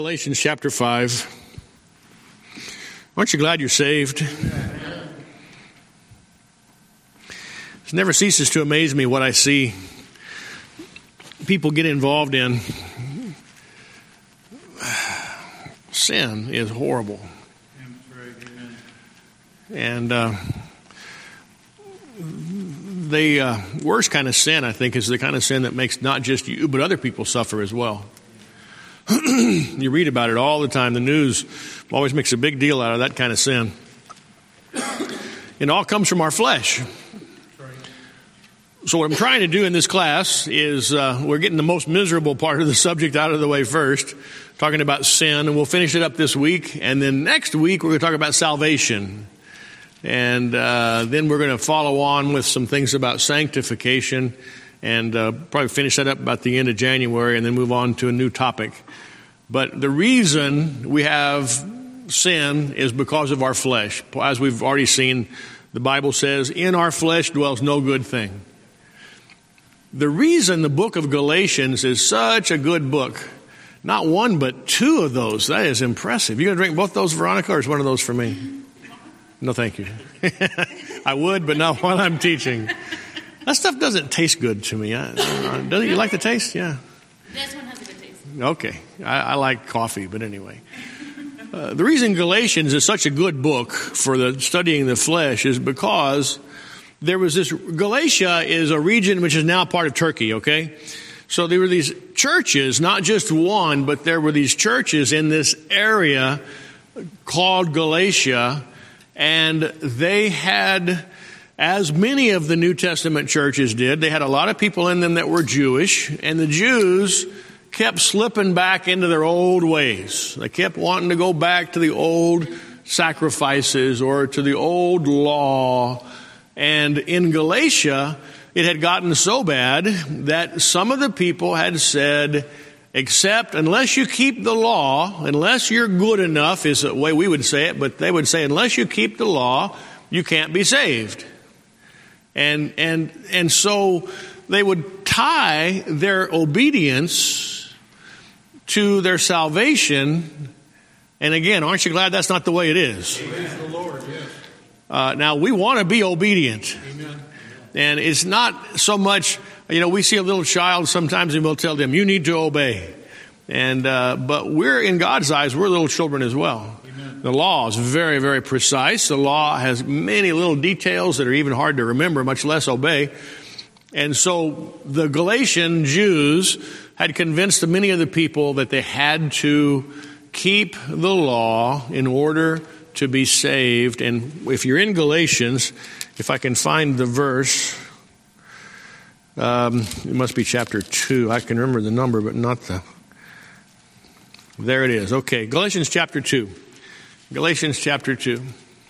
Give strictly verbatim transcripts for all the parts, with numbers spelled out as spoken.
Galatians chapter five. Aren't you glad you're saved? It never ceases to amaze me what I see people get involved in. Sin is horrible. And uh, the uh, worst kind of sin, I think, is the kind of sin that makes not just you, but other people suffer as well. You read about it all the time. The news always makes a big deal out of that kind of sin. It all comes from our flesh. So what I'm trying to do in this class is uh, we're getting the most miserable part of the subject out of the way first, talking about sin, and we'll finish it up this week. And then next week we're going to talk about salvation. And uh, then we're going to follow on with some things about sanctification and uh, probably finish that up about the end of January and then move on to a new topic. But the reason we have sin is because of our flesh. As we've already seen, the Bible says, in our flesh dwells no good thing. The reason the book of Galatians is such a good book, not one but two of those, that is impressive. You going to drink both those, Veronica, or is one of those for me? No, thank you. I would, but not while I'm teaching. That stuff doesn't taste good to me. I, I, doesn't you like the taste? Yeah. This one has a good taste. Okay. I, I like coffee, but anyway. Uh, the reason Galatians is such a good book for the studying the flesh is because there was this, Galatia is a region which is now part of Turkey, okay? So there were these churches, not just one, but there were these churches in this area called Galatia, and they had, as many of the New Testament churches did, they had a lot of people in them that were Jewish, and the Jews kept slipping back into their old ways. They kept wanting to go back to the old sacrifices or to the old law. And in Galatia, it had gotten so bad that some of the people had said, except unless you keep the law, unless you're good enough, is the way we would say it, but they would say, unless you keep the law, you can't be saved. And and and so they would tie their obedience to their salvation. And again, aren't you glad that's not the way it is? Praise the Lord, yes. Uh, now, we want to be obedient. Amen. And it's not so much, you know, we see a little child sometimes and we'll tell them, you need to obey. And uh, but we're, in God's eyes, we're little children as well. Amen. The law is very, very precise. The law has many little details that are even hard to remember, much less obey. And so the Galatian Jews had convinced many of the people that they had to keep the law in order to be saved. And if you're in Galatians, if I can find the verse, um, it must be chapter two. I can remember the number, but not the... There it is. Okay, Galatians chapter two. Galatians chapter two.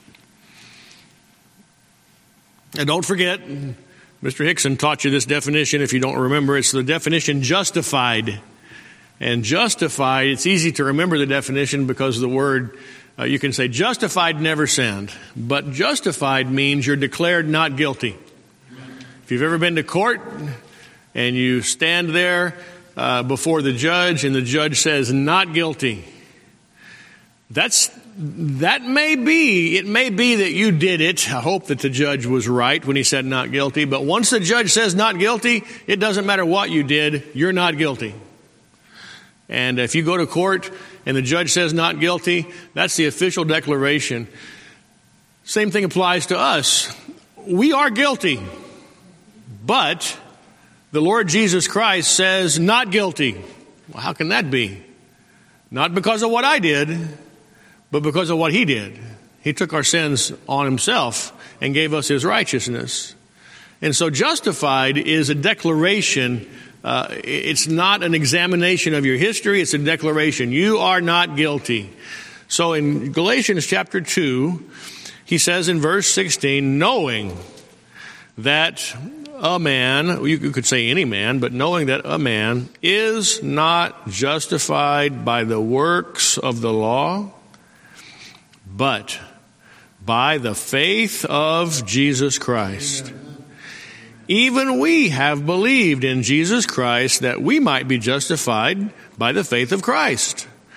And don't forget, Mister Hickson taught you this definition. If you don't remember, it's the definition justified. And justified, it's easy to remember the definition because the word, uh, you can say justified, never sinned. But justified means you're declared not guilty. If you've ever been to court and you stand there uh, before the judge and the judge says not guilty, that's that may be, it may be that you did it. I hope that the judge was right when he said not guilty. But once the judge says not guilty, it doesn't matter what you did, you're not guilty. And if you go to court and the judge says not guilty, that's the official declaration. Same thing applies to us. We are guilty, but the Lord Jesus Christ says not guilty. Well, how can that be? Not because of what I did, but because of what He did. He took our sins on Himself and gave us His righteousness. And so justified is a declaration. Uh, it's not an examination of your history. It's a declaration. You are not guilty. So in Galatians chapter two, he says in verse sixteen, knowing that a man, you could say any man, but knowing that a man is not justified by the works of the law, but by the faith of Jesus Christ. Amen. Even we have believed in Jesus Christ that we might be justified by the faith of Christ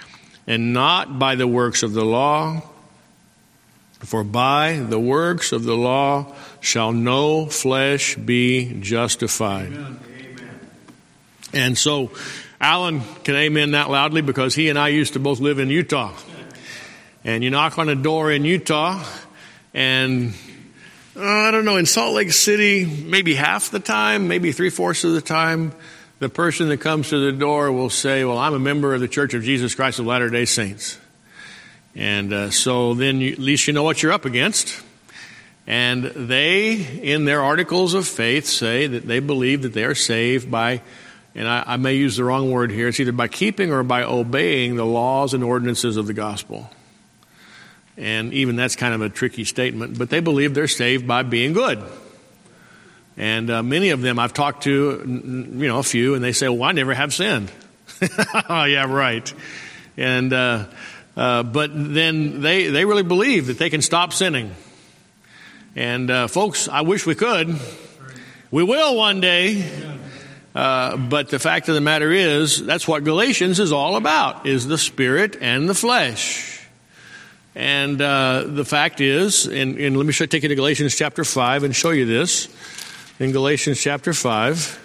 and not by the works of the law. For by the works of the law shall no flesh be justified. Amen. And so Alan can amen that loudly because he and I used to both live in Utah. And you knock on a door in Utah and uh, I don't know, in Salt Lake City, maybe half the time, maybe three-fourths of the time, the person that comes to the door will say, well, I'm a member of the Church of Jesus Christ of Latter-day Saints. And uh, so then you, at least you know what you're up against. And they, in their articles of faith, say that they believe that they are saved by, and I, I may use the wrong word here, it's either by keeping or by obeying the laws and ordinances of the gospel. And even that's kind of a tricky statement, but they believe they're saved by being good. And uh, many of them I've talked to, you know, a few, and they say, well, I never have sinned. Oh, yeah, right. And, uh, uh, but then they, they really believe that they can stop sinning. And, uh, folks, I wish we could. We will one day. Uh, but the fact of the matter is, that's what Galatians is all about, is the spirit and the flesh. And uh, the fact is, and, and let me show, take you to Galatians chapter five and show you this. In Galatians chapter five,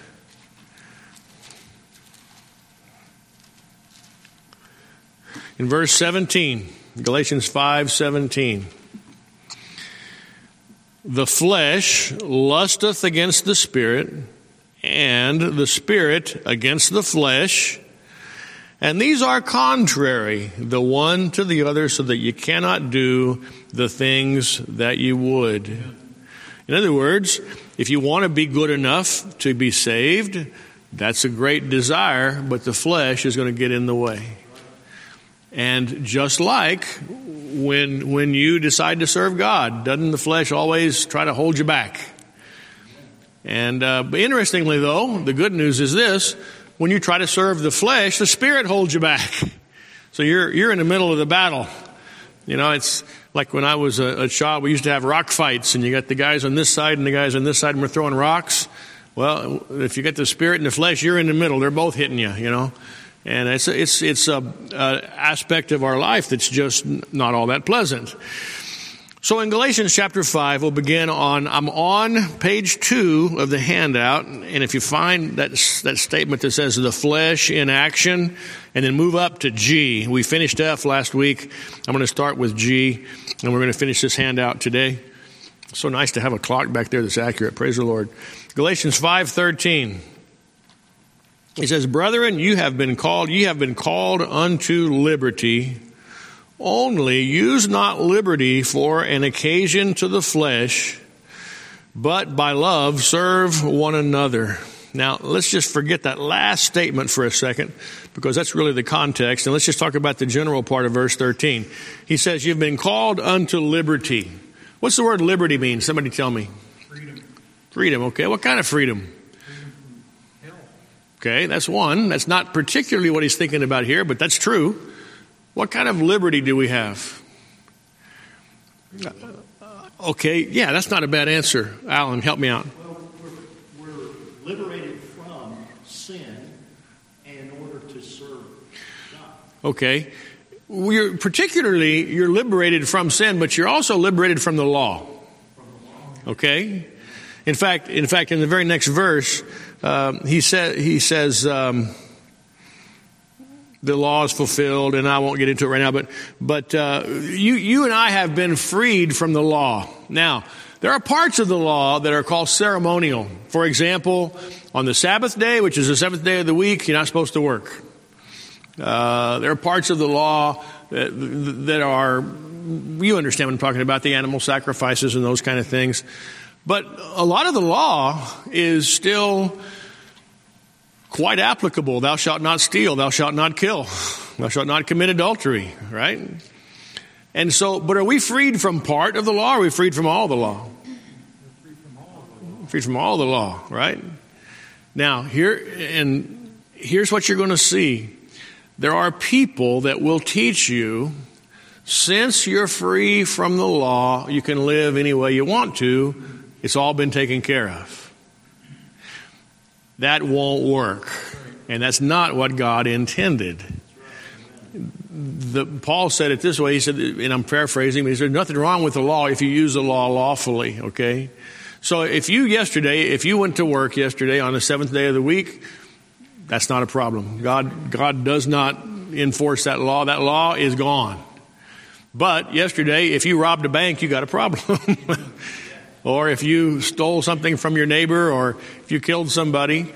in verse seventeen, Galatians five seventeen. The flesh lusteth against the spirit, and the spirit against the flesh. And these are contrary, the one to the other, so that you cannot do the things that you would. In other words, if you want to be good enough to be saved, that's a great desire, but the flesh is going to get in the way. And just like when when you decide to serve God, doesn't the flesh always try to hold you back? And uh, but interestingly, though, the good news is this. When you try to serve the flesh, the spirit holds you back. So you're you're in the middle of the battle. You know, it's like when I was a, a child, we used to have rock fights, and you got the guys on this side and the guys on this side, and we're throwing rocks. Well, if you get the spirit and the flesh, you're in the middle. They're both hitting you, you know. And it's it's it's a, a aspect of our life that's just not all that pleasant. So in Galatians chapter five, we'll begin on, I'm on page two of the handout, and if you find that that statement that says the flesh in action, and then move up to G. We finished F last week. I'm going to start with G, and we're going to finish this handout today. So nice to have a clock back there that's accurate. Praise the Lord. Galatians five thirteen. It says, Brethren, you have been called, you have been called unto liberty. Only use not liberty for an occasion to the flesh, but by love serve one another. Now, let's just forget that last statement for a second, because that's really the context. And let's just talk about the general part of verse thirteen. He says, you've been called unto liberty. What's the word liberty mean? Somebody tell me. Freedom. Freedom, okay. What kind of freedom? Freedom from hell. Okay, that's one. That's not particularly what he's thinking about here, but that's true. What kind of liberty do we have? Uh, okay, yeah, that's not a bad answer. Alan, help me out. Well, we're, we're liberated from sin in order to serve God. Okay. We're, particularly, you're liberated from sin, but you're also liberated from the law. From the law. Okay? In fact, in fact, in the very next verse, um, he, sa- he says... Um, the law is fulfilled, and I won't get into it right now, but but uh, you you and I have been freed from the law. Now, there are parts of the law that are called ceremonial. For example, on the Sabbath day, which is the seventh day of the week, you're not supposed to work. Uh, there are parts of the law that, that are, you understand what I'm talking about, the animal sacrifices and those kind of things. But a lot of the law is still quite applicable. Thou shalt not steal. Thou shalt not kill. Thou shalt not commit adultery, right? And so, but are we freed from part of the law, or are we freed from all the law? We're free from all of the law. Freed from all the law, right? Now, here, and here's what you're going to see. There are people that will teach you, since you're free from the law, you can live any way you want to. It's all been taken care of. That won't work. And that's not what God intended. the, Paul said it this way. He said, and I'm paraphrasing, but he said, nothing wrong with the law if you use the law lawfully, okay? So if you yesterday, if you went to work yesterday on the seventh day of the week, that's not a problem. God, God does not enforce that law. That law is gone. But yesterday, if you robbed a bank, you got a problem. Or if you stole something from your neighbor, or if you killed somebody.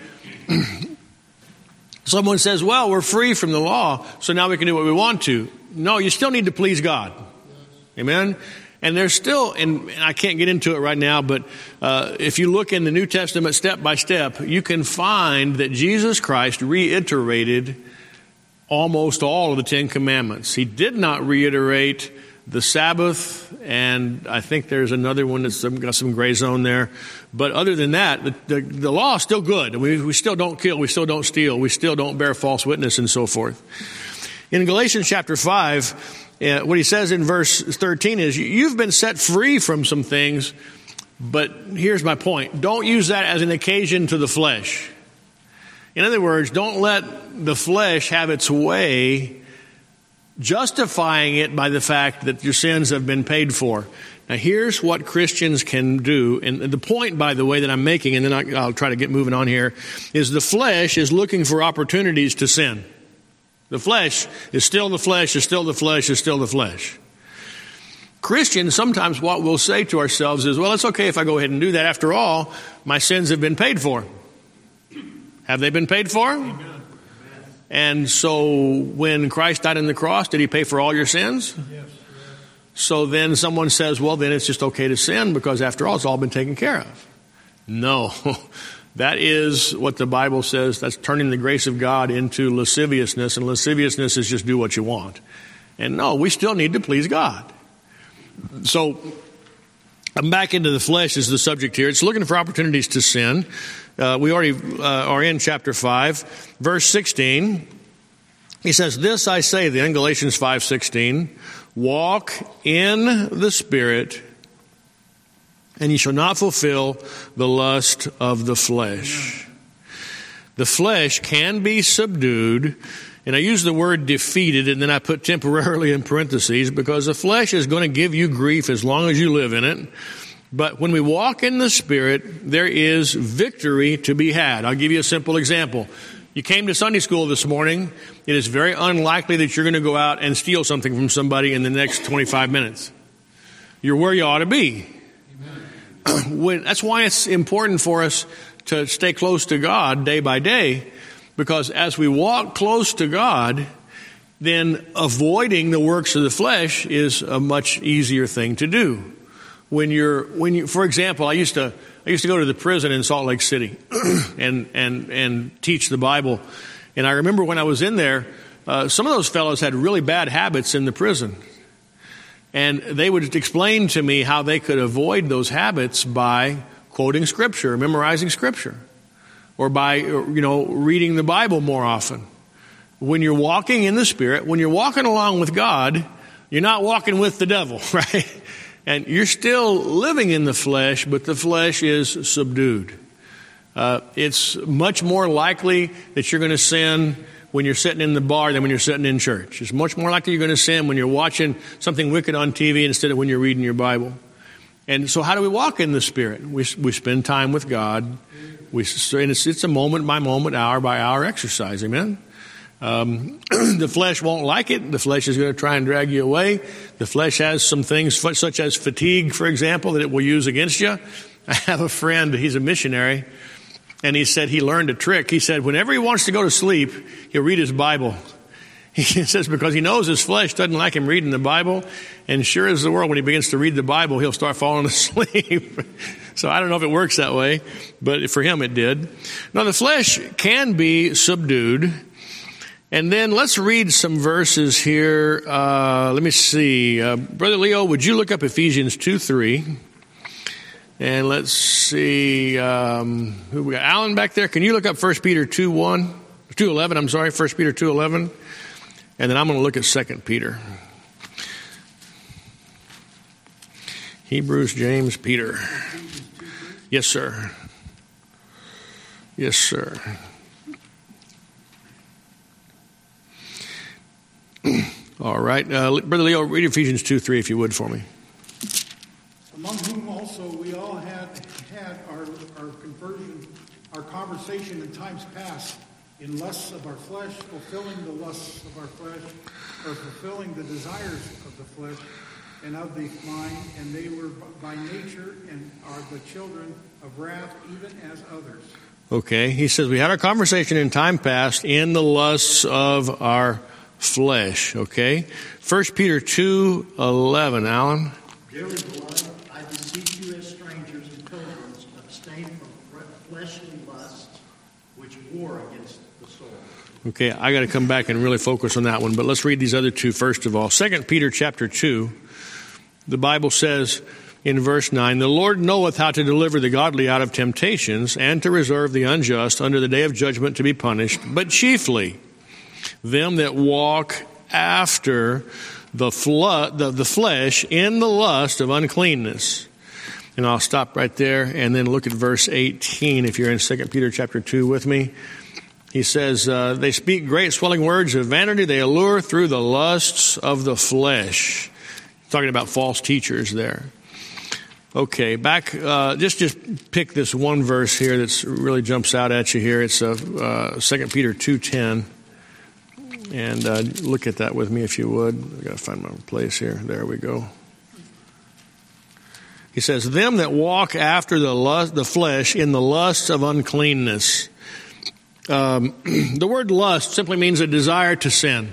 Someone says, well, we're free from the law, so now we can do what we want to. No, you still need to please God. Amen? And there's still, and I can't get into it right now, but uh, if you look in the New Testament step by step, you can find that Jesus Christ reiterated almost all of the Ten Commandments. He did not reiterate the Sabbath, and I think there's another one that's got some gray zone there. But other than that, the, the, the law is still good. We, we still don't kill, we still don't steal, we still don't bear false witness, and so forth. In Galatians chapter five, uh, what he says in verse thirteen is, you've been set free from some things, but here's my point. Don't use that as an occasion to the flesh. In other words, don't let the flesh have its way, justifying it by the fact that your sins have been paid for. Now, here's what Christians can do. And the point, by the way, that I'm making, and then I'll try to get moving on here, is the flesh is looking for opportunities to sin. The flesh is still the flesh, is still the flesh, is still the flesh. Christians, sometimes what we'll say to ourselves is, well, it's okay if I go ahead and do that. After all, my sins have been paid for. Have they been paid for? Amen. And so when Christ died on the cross, did he pay for all your sins? Yes. So then someone says, well, then it's just okay to sin because after all, it's all been taken care of. No, that is what the Bible says. That's turning the grace of God into lasciviousness, and lasciviousness is just do what you want. And no, we still need to please God. So I'm back into the flesh is the subject here. It's looking for opportunities to sin. Uh, we already uh, are in chapter five, verse sixteen. He says, this I say then, Galatians five sixteen, walk in the Spirit, and ye shall not fulfill the lust of the flesh. The flesh can be subdued, and I use the word defeated, and then I put temporarily in parentheses, because the flesh is going to give you grief as long as you live in it. But when we walk in the Spirit, there is victory to be had. I'll give you a simple example. You came to Sunday school this morning. It is very unlikely that you're going to go out and steal something from somebody in the next twenty-five minutes. You're where you ought to be. When, that's why it's important for us to stay close to God day by day, because as we walk close to God, then avoiding the works of the flesh is a much easier thing to do. When you're, when you, for example, I used to, I used to go to the prison in Salt Lake City and, and, and teach the Bible. And I remember when I was in there, uh, some of those fellows had really bad habits in the prison. And they would explain to me how they could avoid those habits by quoting Scripture, memorizing Scripture, or by, you know, reading the Bible more often. When you're walking in the Spirit, when you're walking along with God, you're not walking with the devil, right? And you're still living in the flesh, but the flesh is subdued. Uh, it's much more likely that you're going to sin when you're sitting in the bar than when you're sitting in church. It's much more likely you're going to sin when you're watching something wicked on T V instead of when you're reading your Bible. And so how do we walk in the Spirit? We we spend time with God. We, and it's, it's a moment by moment, hour by hour exercise. Amen? Um, the flesh won't like it. The flesh is going to try and drag you away. The flesh has some things such as fatigue, for example, that it will use against you. I have a friend, he's a missionary, and he said he learned a trick. He said whenever he wants to go to sleep, he'll read his Bible. He says because he knows his flesh doesn't like him reading the Bible, and sure as the world, when he begins to read the Bible, he'll start falling asleep. So I don't know if it works that way, but for him it did. Now the flesh can be subdued. And then let's read some verses here. Uh, let me see. Uh, Brother Leo, would you look up Ephesians two three? And let's see. Um, who we got? Alan back there. Can you look up First Peter two one? two eleven, I'm sorry. First Peter two eleven. And then I'm going to look at Second Peter. Hebrews, James, Peter. Yes, sir. Yes, sir. All right. Uh, Brother Leo, read Ephesians two three if you would for me. Among whom also we all had had our, our conversion, our conversation in times past, in lusts of our flesh, fulfilling the lusts of our flesh, or fulfilling the desires of the flesh and of the mind, and they were by nature and are the children of wrath, even as others. Okay, he says we had our conversation in time past in the lusts of our flesh. Okay, First Peter two eleven. Alan. Dearly beloved, I beseech you as strangers and pilgrims, abstain from fleshly lusts which war against the soul. Okay, I got to come back and really focus on that one, but let's read these other two first of all. Second Peter chapter two, the Bible says in verse nine, the Lord knoweth how to deliver the godly out of temptations, and to reserve the unjust under the day of judgment to be punished, but chiefly them that walk after the, flood, the, the flesh in the lust of uncleanness. And I'll stop right there and then look at verse eighteen if you're in Second Peter chapter two with me. He says, uh, they speak great swelling words of vanity. They allure through the lusts of the flesh. Talking about false teachers there. Okay, back, uh, just, just pick this one verse here that's really jumps out at you here. It's uh, uh, Second Peter two ten. And uh, look at that with me if you would. I've got to find my place here. There we go. He says, them that walk after the lust, the flesh in the lusts of uncleanness. Um, the word lust simply means a desire to sin.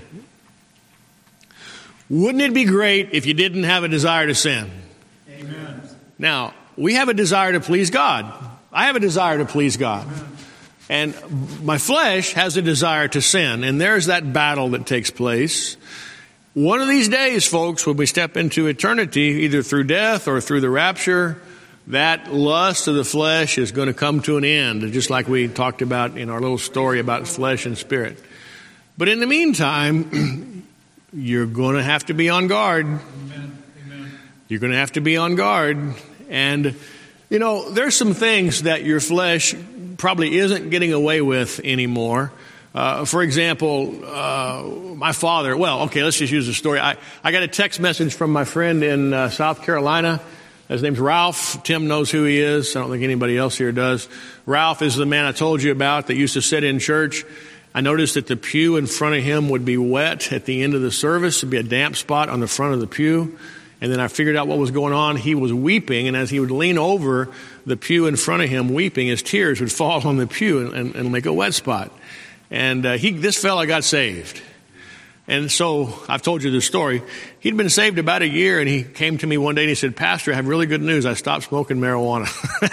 Wouldn't it be great if you didn't have a desire to sin? Amen. Now, we have a desire to please God. I have a desire to please God. Amen. And my flesh has a desire to sin. And there's that battle that takes place. One of these days, folks, when we step into eternity, either through death or through the rapture, that lust of the flesh is going to come to an end, just like we talked about in our little story about flesh and spirit. But in the meantime, you're going to have to be on guard. Amen. Amen. You're going to have to be on guard. And, you know, there's some things that your flesh probably isn't getting away with anymore. Uh, for example, uh, my father, well, okay, let's just use a story. I, I got a text message from my friend in uh, South Carolina. His name's Ralph. Tim knows who he is. I don't think anybody else here does. Ralph is the man I told you about that used to sit in church. I noticed that the pew in front of him would be wet at the end of the service. There'd be a damp spot on the front of the pew. And then I figured out what was going on. He was weeping, and as he would lean over the pew in front of him weeping, his tears would fall on the pew and, and, and make a wet spot. And uh, he, this fella got saved. And so I've told you this story. He'd been saved about a year, and he came to me one day and he said, Pastor, I have really good news. I stopped smoking marijuana.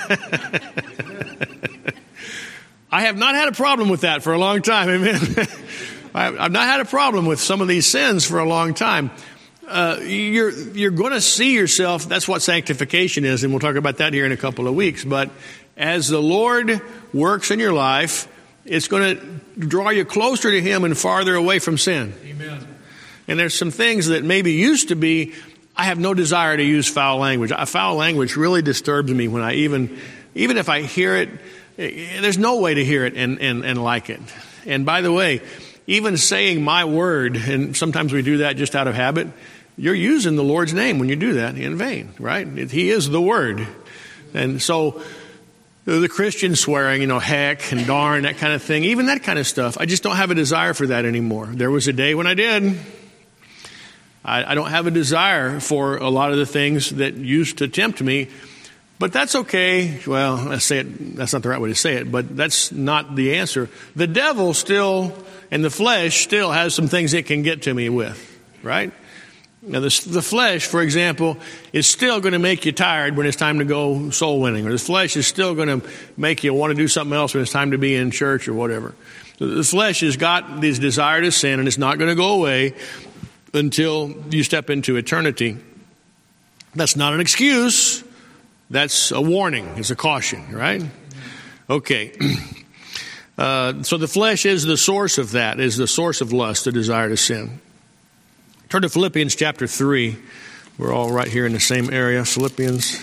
I have not had a problem with that for a long time. Amen. I've not had a problem with some of these sins for a long time. Uh, you're you're going to see yourself. That's what sanctification is, and we'll talk about that here in a couple of weeks. But as the Lord works in your life, it's going to draw you closer to Him and farther away from sin. Amen. And there's some things that maybe used to be, I have no desire to use foul language. Foul language really disturbs me when I even, even if I hear it, there's no way to hear it and, and, and like it. And by the way, even saying my word, and sometimes we do that just out of habit, you're using the Lord's name when you do that in vain, right? He is the Word. And so the Christian swearing, you know, heck and darn, that kind of thing, even that kind of stuff, I just don't have a desire for that anymore. There was a day when I did. I, I don't have a desire for a lot of the things that used to tempt me, but that's okay. Well, let's say it, that's not the right way to say it, but that's not the answer. The devil still, and the flesh still has some things it can get to me with, right? Now, the, the flesh, for example, is still going to make you tired when it's time to go soul winning. Or the flesh is still going to make you want to do something else when it's time to be in church or whatever. So the flesh has got this desire to sin, and it's not going to go away until you step into eternity. That's not an excuse. That's a warning. It's a caution, right? Okay. Uh, so the flesh is the source of that, is the source of lust, the desire to sin. Turn to Philippians chapter three. We're all right here in the same area. Philippians.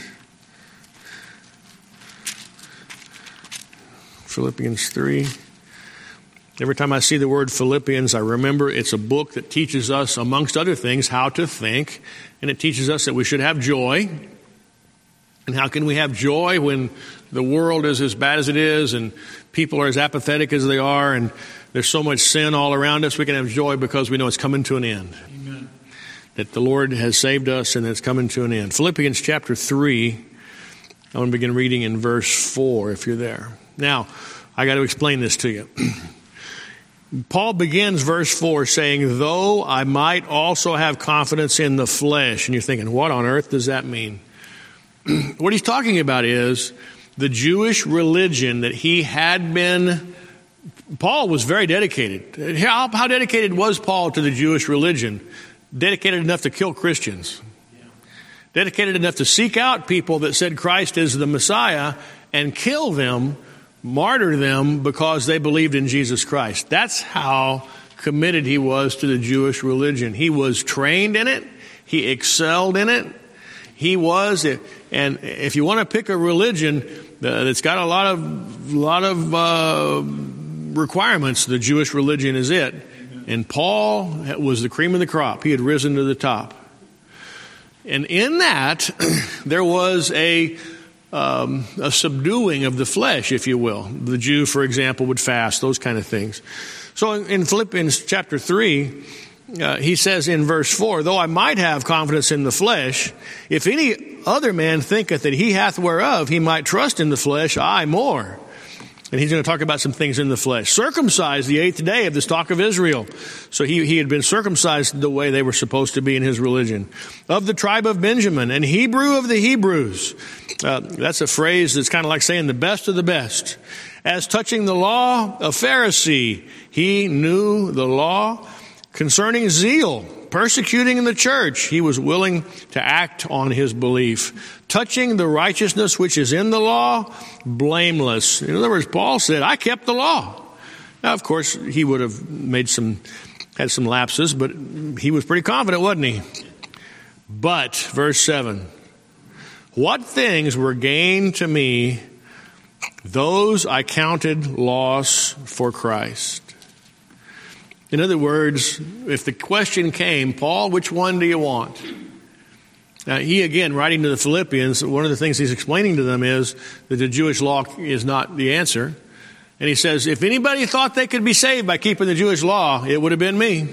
Philippians three. Every time I see the word Philippians, I remember it's a book that teaches us, amongst other things, how to think. And it teaches us that we should have joy. And how can we have joy when the world is as bad as it is and people are as apathetic as they are and there's so much sin all around us? We can have joy because we know it's coming to an end. Amen. That the Lord has saved us and it's coming to an end. Philippians chapter three, I want to begin reading in verse four if you're there. Now, I got to explain this to you. Paul begins verse four saying, though I might also have confidence in the flesh. And you're thinking, what on earth does that mean? What he's talking about is the Jewish religion that he had been. Paul was very dedicated. How, how dedicated was Paul to the Jewish religion? Dedicated enough to kill Christians. Dedicated enough to seek out people that said Christ is the Messiah and kill them, martyr them because they believed in Jesus Christ. That's how committed he was to the Jewish religion. He was trained in it. He excelled in it. He was, and if you want to pick a religion that's got a lot of lot of uh, requirements, the Jewish religion is it. And Paul was the cream of the crop. He had risen to the top. And in that, there was a um, a subduing of the flesh, if you will. The Jew, for example, would fast, those kind of things. So in, in Philippians chapter three, Uh, he says in verse four, though I might have confidence in the flesh, if any other man thinketh that he hath whereof he might trust in the flesh, I more. And he's going to talk about some things in the flesh. Circumcised the eighth day of the stock of Israel. So he, he had been circumcised the way they were supposed to be in his religion. Of the tribe of Benjamin, and Hebrew of the Hebrews. Uh, that's a phrase that's kind of like saying the best of the best. As touching the law, a Pharisee, he knew the law. Concerning zeal, persecuting in the church, he was willing to act on his belief. Touching the righteousness which is in the law, blameless. In other words, Paul said, I kept the law. Now, of course, he would have made some, had some lapses, but he was pretty confident, wasn't he? But, verse seven, what things were gained to me, those I counted loss for Christ. In other words, if the question came, Paul, which one do you want? Now, he, again, writing to the Philippians, one of the things he's explaining to them is that the Jewish law is not the answer. And he says, if anybody thought they could be saved by keeping the Jewish law, it would have been me.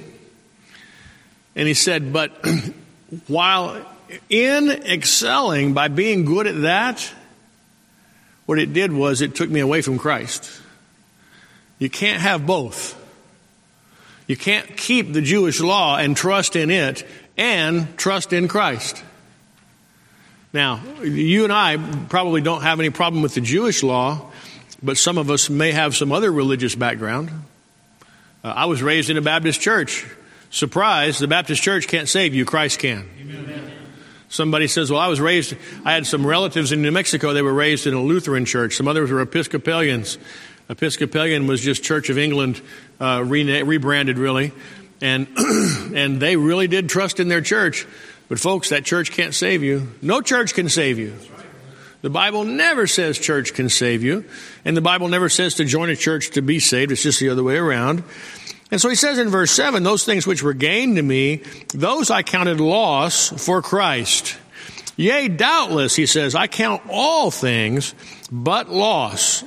And he said, but while in excelling by being good at that, what it did was it took me away from Christ. You can't have both. You can't keep the Jewish law and trust in it and trust in Christ. Now, you and I probably don't have any problem with the Jewish law, but some of us may have some other religious background. Uh, I was raised in a Baptist church. Surprise, the Baptist church can't save you, Christ can. Amen. Somebody says, well, I was raised, I had some relatives in New Mexico, they were raised in a Lutheran church. Some others were Episcopalians. Episcopalian was just Church of England, uh, re- rebranded really. And, and they really did trust in their church. But folks, that church can't save you. No church can save you. The Bible never says church can save you. And the Bible never says to join a church to be saved. It's just the other way around. And so he says in verse seven, those things which were gained to me, those I counted loss for Christ. Yea, doubtless, he says, I count all things but loss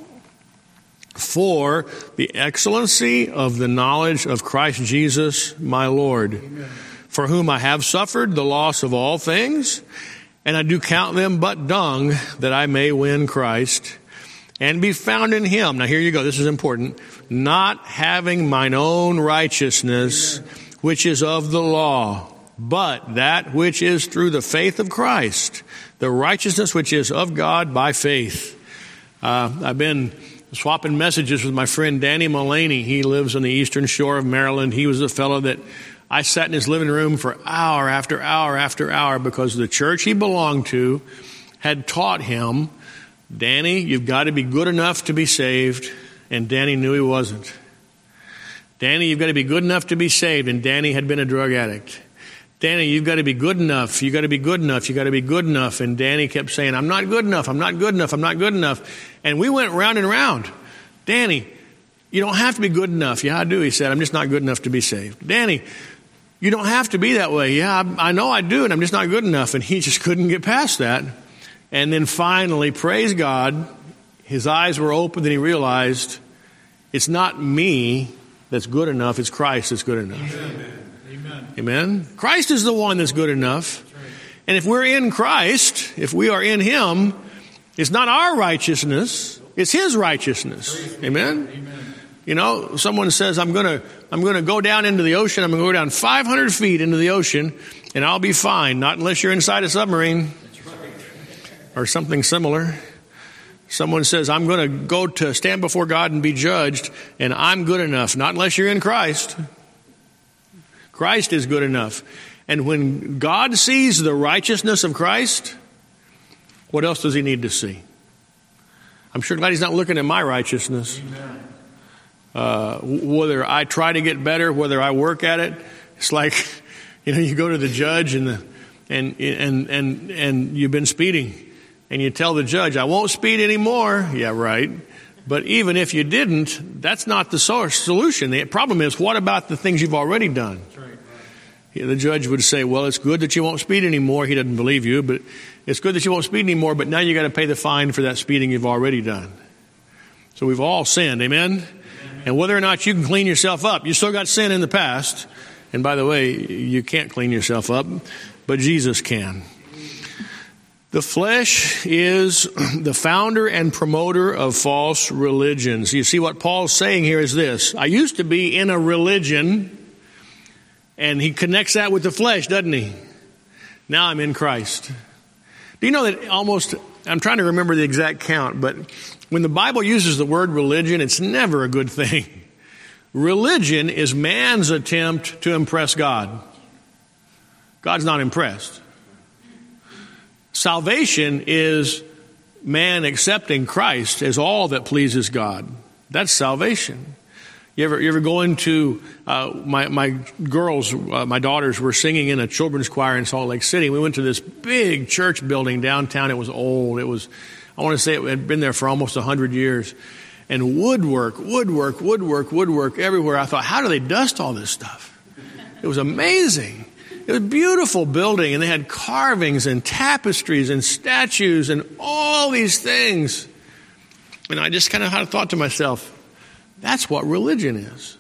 for the excellency of the knowledge of Christ Jesus my Lord. Amen. For whom I have suffered the loss of all things, and I do count them but dung, that I may win Christ and be found in him. Now here you go, this is important. Not having mine own righteousness, which is of the law, but that which is through the faith of Christ, the righteousness which is of God by faith. Uh, I've been swapping messages with my friend Danny Mullaney. He lives on the eastern shore of Maryland. He was a fellow that I sat in his living room for hour after hour after hour because the church he belonged to had taught him, Danny, you've got to be good enough to be saved. And Danny knew he wasn't. Danny, you've got to be good enough to be saved. And Danny had been a drug addict. Danny, you've got to be good enough. You've got to be good enough. You've got to be good enough. And Danny kept saying, I'm not good enough. I'm not good enough. I'm not good enough. And we went round and round. Danny, you don't have to be good enough. Yeah, I do, he said. I'm just not good enough to be saved. Danny, you don't have to be that way. Yeah, I, I know I do, and I'm just not good enough. And he just couldn't get past that. And then finally, praise God, his eyes were opened and he realized it's not me that's good enough, it's Christ that's good enough. Amen. Amen. Amen. Christ is the one that's good enough. That's right. And if we're in Christ, if we are in him, it's not our righteousness, it's his righteousness. Amen. Amen. You know, someone says, I'm going to I'm going to go down into the ocean. I'm going to go down five hundred feet into the ocean, and I'll be fine. Not unless you're inside a submarine. That's right. Or something similar. Someone says, I'm going to go to stand before God and be judged, and I'm good enough. Not unless you're in Christ. Christ is good enough. And when God sees the righteousness of Christ, what else does he need to see? I'm sure glad he's not looking at my righteousness. Amen. Uh, whether I try to get better, whether I work at it, it's like, you know, you go to the judge and the, and and and and you've been speeding, and you tell the judge, I won't speed anymore. Yeah, right. But even if you didn't, that's not the source solution. The problem is, what about the things you've already done? That's right. Yeah, the judge would say, well, it's good that you won't speed anymore. He doesn't believe you, but it's good that you won't speed anymore. But now you got to pay the fine for that speeding you've already done. So we've all sinned. Amen. And whether or not you can clean yourself up, you still got sin in the past. And by the way, you can't clean yourself up, but Jesus can. The flesh is the founder and promoter of false religions. You see, what Paul's saying here is this. I used to be in a religion, and he connects that with the flesh, doesn't he? Now I'm in Christ. Do you know that almost, I'm trying to remember the exact count, but when the Bible uses the word religion, it's never a good thing. Religion is man's attempt to impress God. God's not impressed. Salvation is man accepting Christ as all that pleases God. That's salvation. You ever, you ever go into, uh, my, my girls, uh, my daughters were singing in a children's choir in Salt Lake City. We went to this big church building downtown. It was old. It was, I want to say it had been there for almost a hundred years. And woodwork, woodwork, woodwork, woodwork everywhere. I thought, how do they dust all this stuff? It was amazing. It was a beautiful building, and they had carvings and tapestries and statues and all these things. And I just kind of had thought to myself, that's what religion is.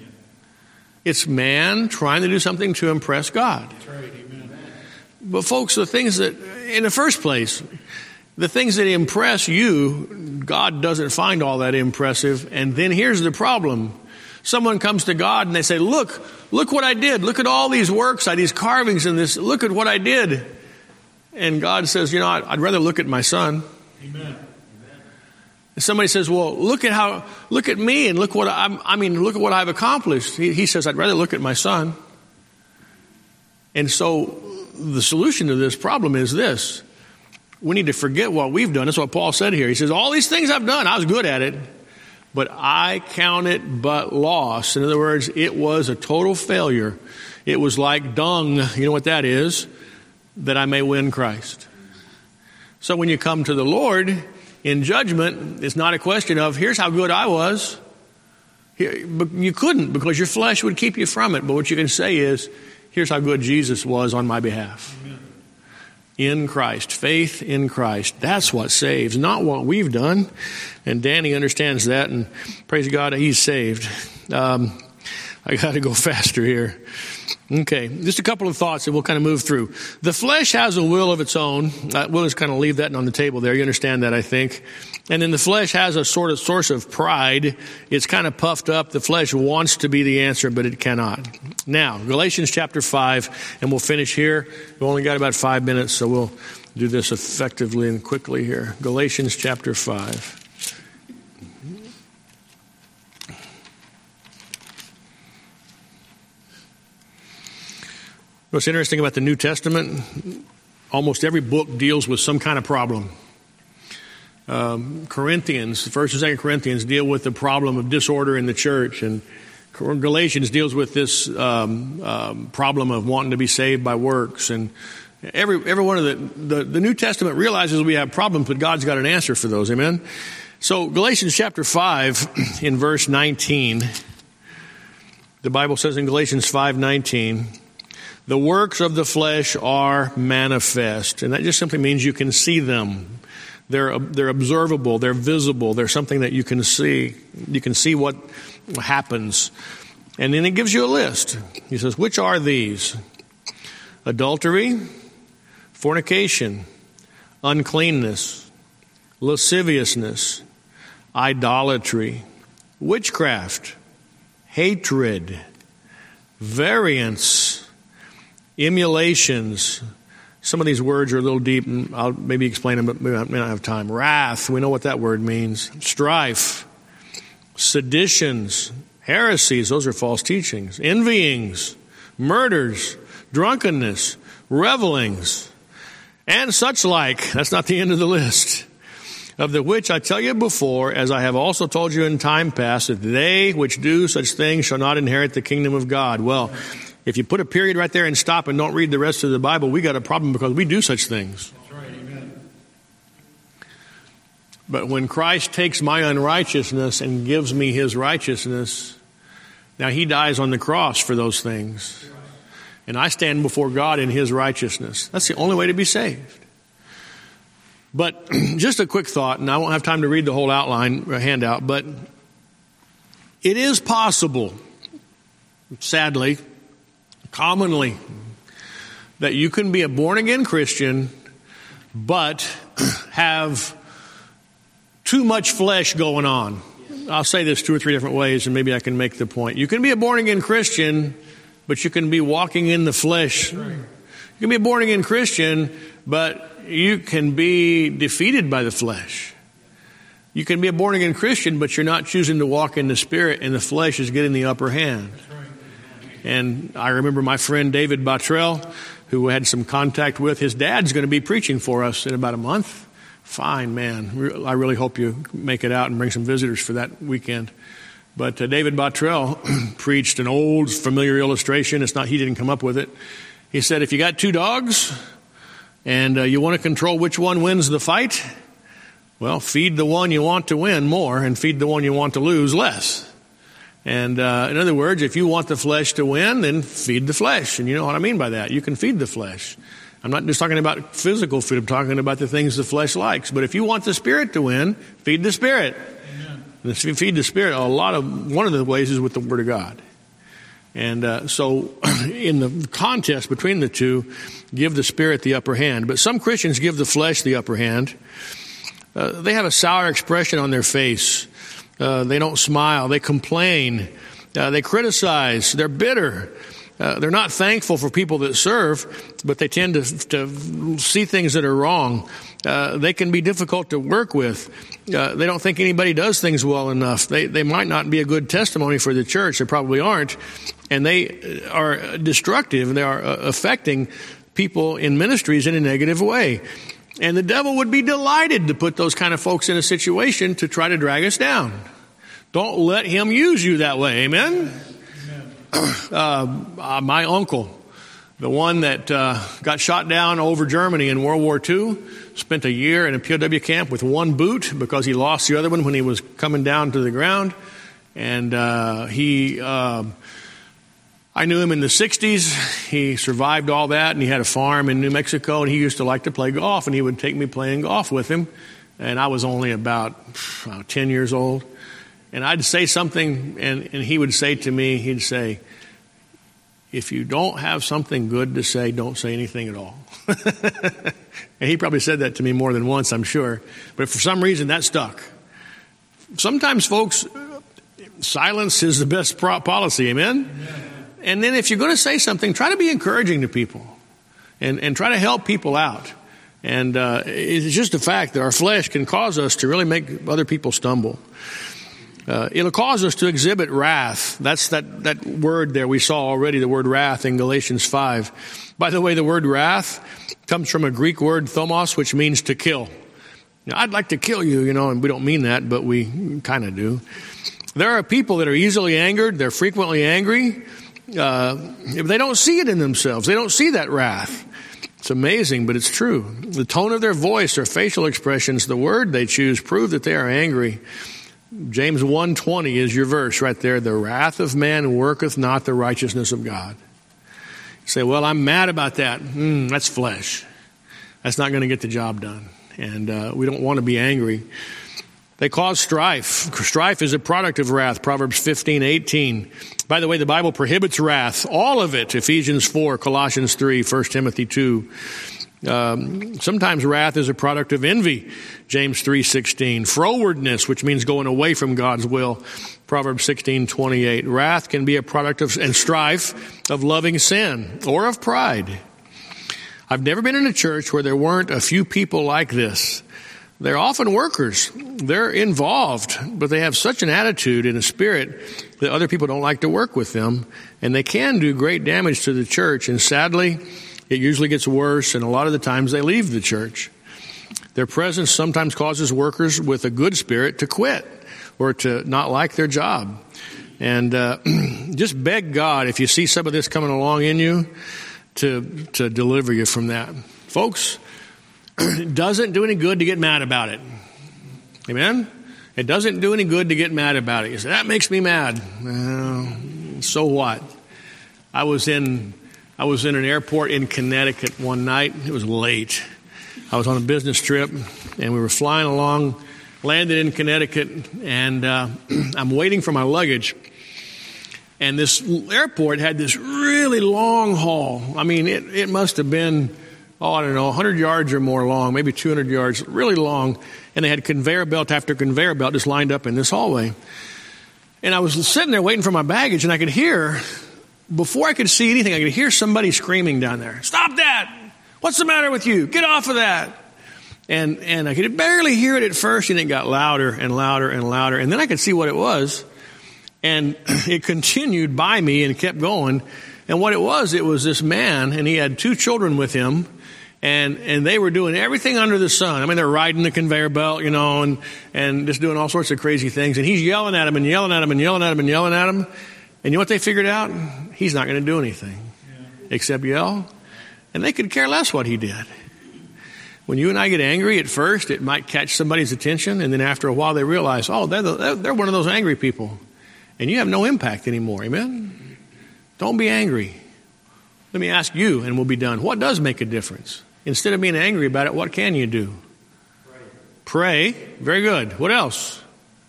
It's man trying to do something to impress God. That's right, amen. But folks, the things that, in the first place, the things that impress you, God doesn't find all that impressive. And then here's the problem. Someone comes to God and they say, look, look what I did. Look at all these works, these carvings and this. Look at what I did. And God says, you know, I'd, I'd rather look at my son. Amen. And somebody says, well, look at how, look at me and look what I'm, I mean, look at what I've accomplished. He, he says, I'd rather look at my son. And so the solution to this problem is this. We need to forget what we've done. That's what Paul said here. He says, all these things I've done, I was good at it, but I count it but loss. In other words, it was a total failure. It was like dung, you know what that is, that I may win Christ. So when you come to the Lord in judgment, it's not a question of, here's how good I was. You couldn't, because your flesh would keep you from it. But what you can say is, here's how good Jesus was on my behalf. Amen. In Christ, faith in Christ. That's what saves, not what we've done. And Danny understands that, and praise God, he's saved. Um, I got to go faster here. Okay, just a couple of thoughts and we'll kind of move through. The flesh has a will of its own. Uh, we'll just kind of leave that on the table there. You understand that, I think. And then the flesh has a sort of source of pride. It's kind of puffed up. The flesh wants to be the answer, but it cannot. Now, Galatians chapter five, and we'll finish here. We've only got about five minutes, so we'll do this effectively and quickly here. Galatians chapter five. What's interesting about the New Testament, almost every book deals with some kind of problem. Um, Corinthians, First and Second Corinthians deal with the problem of disorder in the church, and Galatians deals with this um, um, problem of wanting to be saved by works. And every every one of the, the the New Testament realizes we have problems, but God's got an answer for those. Amen. So Galatians chapter five in verse nineteen, the Bible says in Galatians five nineteen, the works of the flesh are manifest. And that just simply means you can see them. They're, they're observable. They're visible. They're something that you can see. You can see what happens. And then it gives you a list. He says, which are these? Adultery, fornication, uncleanness, lasciviousness, idolatry, witchcraft, hatred, variance, emulations. Some of these words are a little deep, and I'll maybe explain them, but I may not have time. Wrath, we know what that word means. Strife, seditions, heresies, those are false teachings. Envyings, murders, drunkenness, revelings, and such like. That's not the end of the list. Of the which I tell you before, as I have also told you in time past, that they which do such things shall not inherit the kingdom of God. Well, if you put a period right there and stop and don't read the rest of the Bible, we got a problem because we do such things. That's right, amen. But when Christ takes my unrighteousness and gives me his righteousness, now he dies on the cross for those things. And I stand before God in his righteousness. That's the only way to be saved. But just a quick thought, and I won't have time to read the whole outline or handout, but it is possible, sadly, commonly, that you can be a born-again Christian but have too much flesh going on. I'll say this two or three different ways, and maybe I can make the point. You can be a born-again Christian, but you can be walking in the flesh. You can be a born-again Christian, but you can be defeated by the flesh. You can be a born-again Christian, but you're not choosing to walk in the Spirit, and the flesh is getting the upper hand. And I remember my friend David Bottrell, who we had some contact with. His dad's going to be preaching for us in about a month. Fine, man. I really hope you make it out and bring some visitors for that weekend. But uh, David Bottrell preached an old familiar illustration. It's not, he didn't come up with it. He said, if you got two dogs and uh, you want to control which one wins the fight, well, feed the one you want to win more and feed the one you want to lose less. And uh, in other words, if you want the flesh to win, then feed the flesh. And you know what I mean by that. You can feed the flesh. I'm not just talking about physical food. I'm talking about the things the flesh likes. But if you want the Spirit to win, feed the Spirit. Amen. And if you feed the Spirit, a lot of one of the ways is with the Word of God. And uh, so in the contest between the two, give the Spirit the upper hand. But some Christians give the flesh the upper hand. Uh, they have a sour expression on their face. Uh, they don't smile. They complain. Uh, they criticize. They're bitter. Uh, they're not thankful for people that serve, but they tend to, to see things that are wrong. Uh, they can be difficult to work with. Uh, they don't think anybody does things well enough. They they might not be a good testimony for the church. They probably aren't. And they are destructive. They are uh, affecting people in ministries in a negative way. And the devil would be delighted to put those kind of folks in a situation to try to drag us down. Don't let him use you that way. Amen? Amen. Uh, uh, my uncle, the one that uh, got shot down over Germany in World War Two, spent a year in a P O W camp with one boot because he lost the other one when he was coming down to the ground. And uh, he... Uh, I knew him in the sixties. He survived all that, and he had a farm in New Mexico, and he used to like to play golf, and he would take me playing golf with him. And I was only about uh, ten years old. And I'd say something, and, and he would say to me, he'd say, if you don't have something good to say, don't say anything at all. And he probably said that to me more than once, I'm sure. But for some reason, that stuck. Sometimes, folks, silence is the best pro- policy, amen? Amen. And then if you're going to say something, try to be encouraging to people and, and try to help people out. And uh, it's just a fact that our flesh can cause us to really make other people stumble. Uh, it'll cause us to exhibit wrath. That's that, that word there we saw already, the word wrath in Galatians five. By the way, the word wrath comes from a Greek word, thomos, which means to kill. Now, I'd like to kill you, you know, and we don't mean that, but we kind of do. There are people that are easily angered. They're frequently angry. Uh, they don't see it in themselves. They don't see that wrath. It's amazing, but it's true. The tone of their voice, their facial expressions, the word they choose prove that they are angry. James one twenty is your verse right there. The wrath of man worketh not the righteousness of God. You say, well, I'm mad about that. Mm, that's flesh. That's not going to get the job done. And uh, we don't want to be angry. They cause strife. Strife is a product of wrath. Proverbs fifteen eighteen. By the way, the Bible prohibits wrath. All of it. Ephesians four, Colossians three, First Timothy two. Um, sometimes wrath is a product of envy. James three sixteen. Frowardness, which means going away from God's will. Proverbs sixteen twenty-eight. Wrath can be a product of, and strife, of loving sin or of pride. I've never been in a church where there weren't a few people like this. They're often workers. They're involved, but they have such an attitude and a spirit that other people don't like to work with them, and they can do great damage to the church. And sadly, it usually gets worse, and a lot of the times they leave the church. Their presence sometimes causes workers with a good spirit to quit or to not like their job. And uh, just beg God, if you see some of this coming along in you, to to deliver you from that. Folks, it doesn't do any good to get mad about it. Amen? It doesn't do any good to get mad about it. You say, that makes me mad. Well, so what? I was in I was in an airport in Connecticut one night. It was late. I was on a business trip, and we were flying along, landed in Connecticut, and uh, I'm waiting for my luggage. And this airport had this really long hall. I mean, it, it must have been, oh, I don't know, one hundred yards or more long, maybe two hundred yards, really long. And they had conveyor belt after conveyor belt just lined up in this hallway. And I was sitting there waiting for my baggage, and I could hear, before I could see anything, I could hear somebody screaming down there, "Stop that! What's the matter with you? Get off of that!" And and I could barely hear it at first, and it got louder and louder and louder. And then I could see what it was. And it continued by me and kept going. And what it was, it was this man, and he had two children with him, and and they were doing everything under the sun. I mean, they're riding the conveyor belt, you know, and, and just doing all sorts of crazy things. And he's yelling at them and yelling at them and yelling at them and yelling at them. And you know what they figured out? He's not going to do anything except yell. And they could care less what he did. When you and I get angry at first, it might catch somebody's attention. And then after a while, they realize, oh, they're, the, they're one of those angry people. And you have no impact anymore. Amen? Don't be angry. Let me ask you, and we'll be done. What does make a difference? Instead of being angry about it, what can you do? Pray. Pray. Very good. What else?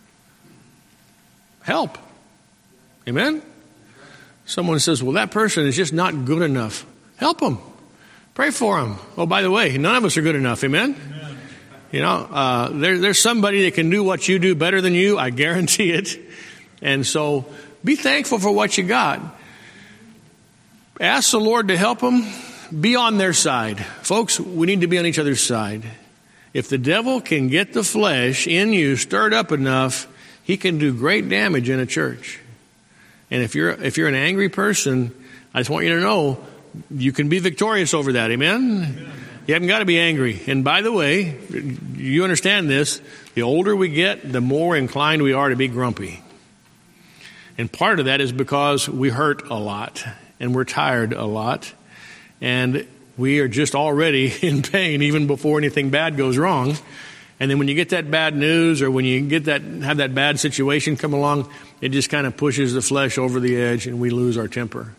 Help. Amen? Someone says, well, that person is just not good enough. Help them. Pray for them. Oh, by the way, none of us are good enough. Amen? Amen. You know, uh, there, there's somebody that can do what you do better than you. I guarantee it. And so be thankful for what you got. Ask the Lord to help them. Be on their side. Folks, we need to be on each other's side. If the devil can get the flesh in you stirred up enough, he can do great damage in a church. And if you're if you're an angry person, I just want you to know you can be victorious over that. Amen? Amen. You haven't got to be angry. And by the way, you understand this, the older we get, the more inclined we are to be grumpy. And part of that is because we hurt a lot and we're tired a lot and we are just already in pain even before anything bad goes wrong. And then when you get that bad news or when you get that have that bad situation come along, it just kind of pushes the flesh over the edge and we lose our temper.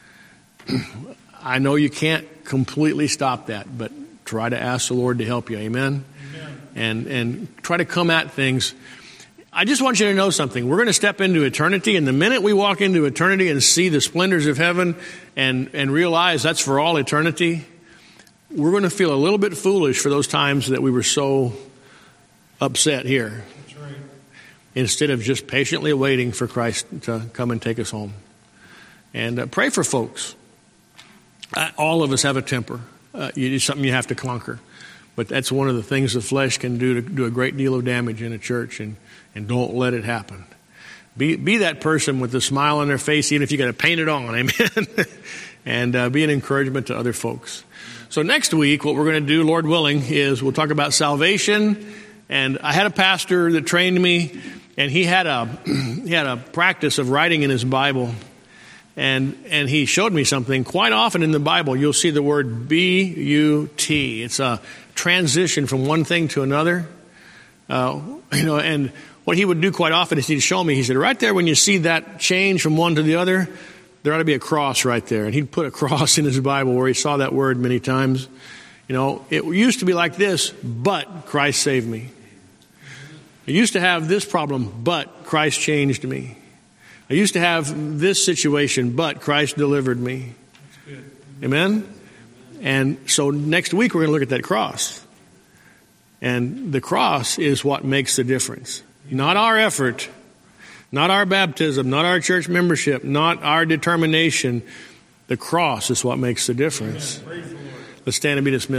I know you can't completely stop that, but try to ask the Lord to help you. Amen? Amen. And and try to come at things. I just want you to know something. We're going to step into eternity, and the minute we walk into eternity and see the splendors of heaven and, and realize that's for all eternity, we're going to feel a little bit foolish for those times that we were so upset here. That's right. Instead of just patiently waiting for Christ to come and take us home. And uh, pray for folks. Uh, all of us have a temper. Uh, it's something you have to conquer. But that's one of the things the flesh can do to do a great deal of damage in a church, and, and don't let it happen. Be be that person with a smile on their face, even if you got to paint it on, amen? and uh, be an encouragement to other folks. So next week, what we're going to do, Lord willing, is we'll talk about salvation. And I had a pastor that trained me, and he had a he had a practice of writing in his Bible. And and he showed me something. Quite often in the Bible, you'll see the word B U T. It's a transition from one thing to another. Uh, you know, and what he would do quite often is he'd show me, he said, right there when you see that change from one to the other, there ought to be a cross right there. And he'd put a cross in his Bible where he saw that word many times. You know, it used to be like this, but Christ saved me. I used to have this problem, but Christ changed me. I used to have this situation, but Christ delivered me. Amen? And so next week we're going to look at that cross. And the cross is what makes the difference. Not our effort, not our baptism, not our church membership, not our determination. The cross is what makes the difference. Let's stand and be dismissed.